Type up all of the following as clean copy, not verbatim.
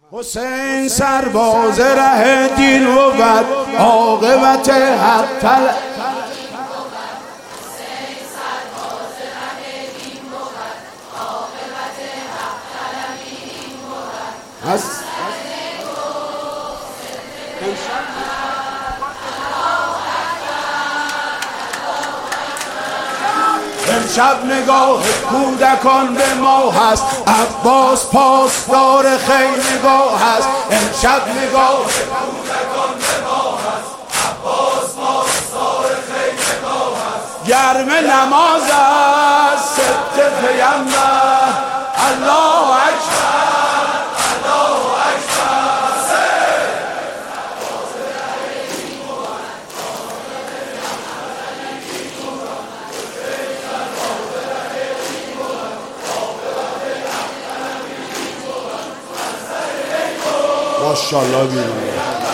حسین سرباز ره دین بود عاقبت حق طلب. امشب نگاه کودکان به ما هست، عباس پاسدار خیمگاه هست. امشب نگاه کودکان به ما هست، عباس پاسدار خیمگاه هست. گرم نماز است سبت پیامبر، الله اکبر الله اکبر. ماشاءالله بیرون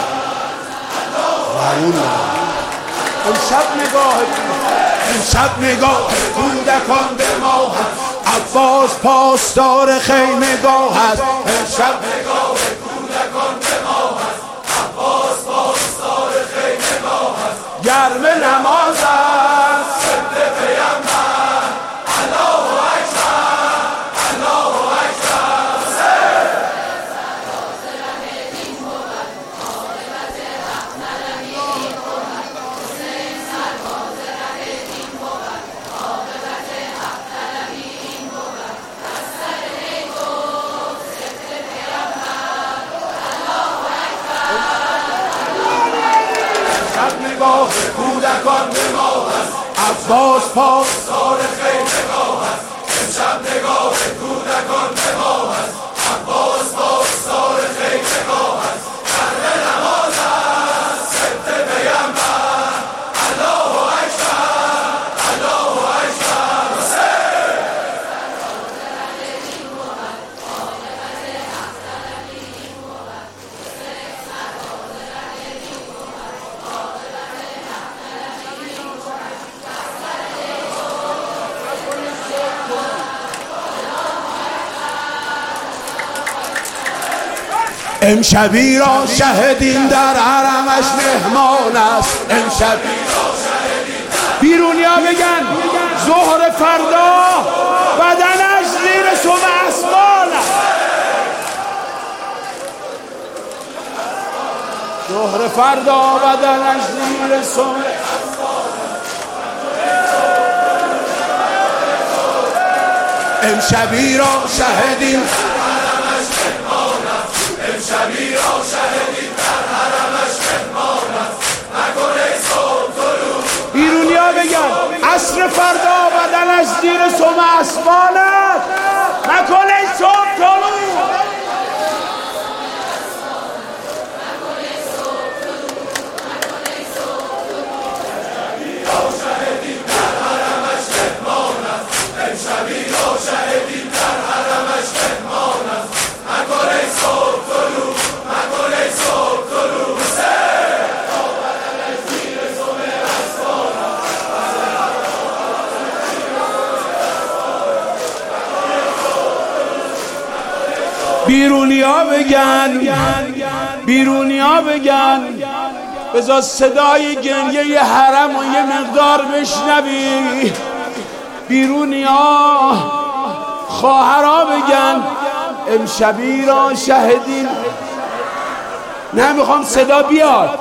امشب نگاه کودکان به ما هست، عباس پاسدار خیمگاه هست. امشب نگاه کودکان به ما هست، عباس پاسدار خیمگاه هست. گرم نماز است سبت پیامبر، الله اکبر الله اکبر. نگاه کودکان به ما هست، عباس پاسدار خیمگاه هست. امشب نگاه کودکان به ما هست، عباس پاسدار خیمگاه هست. گرم نماز است سبت پیامبر، الله اکبر الله اکبر. امشبی را شهدین در حرمش مهمان است. امشبی را شهدین بیرونیا بگن ظهر فردا بدنش زیر سم اسمان است. ظهر فردا بدنش زیر سم. امشبی را شهدین امشبی را شهدین در حرمش مهمان است. نکن ای صبح طلوع بیرونیا بگن عصر فردا بدنش زیر سم اسمان است. نکن ای صبح طلوع. امشبی را شهدین در حرمش مهمان است. امشبی را شهدین در حرمش مهمان است. نکن ای صبح طلوع نکن ای صبح طلوع. بیرونیا بگن بذار صدای گریه حرم و یه مقدار بشنوی. بیرونیا خواهرها بگن امشبی را شهدین. نمیخوام صدا بیاد.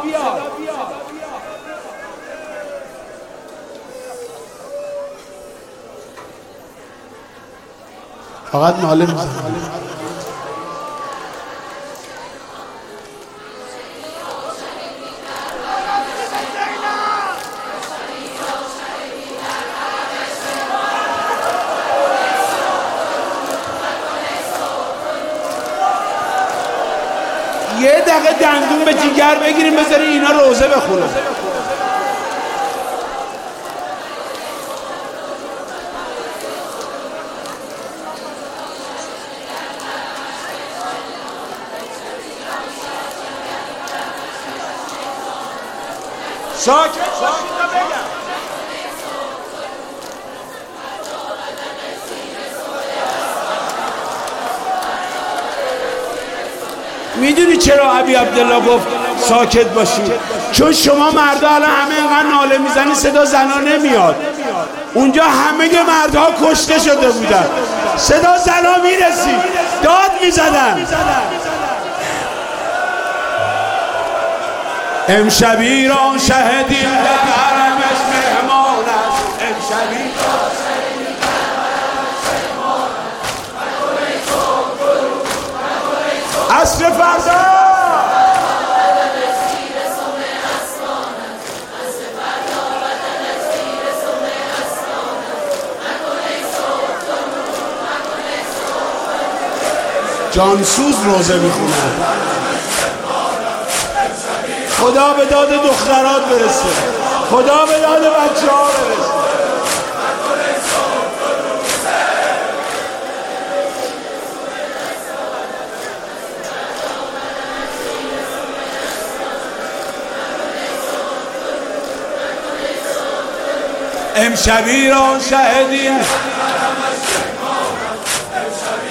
فقط ناله میزنم. یه دقیقه دندون به جیگر بگیریم بذاریم اینا روزه بخونم. ساکت باشید تا بگم. میدونی چرا ابی عبدالله گفت ساکت باشید؟ چون شما مردا الان همه اینقدر ناله میزنی صدا زنا نمیاد. اونجا همه مردها کشته شده بودن، صدا زنا میرسید، داد میزدن. امشبی را شهدیم در حرمش مهمان است. امشبی را شهدیم در حرمش مهمان است. عصر فردا جانسوز روزه میخونه. خدا به داد دخترات برسه، خدا به داد بچه ها برسه. امشبی را شهدیم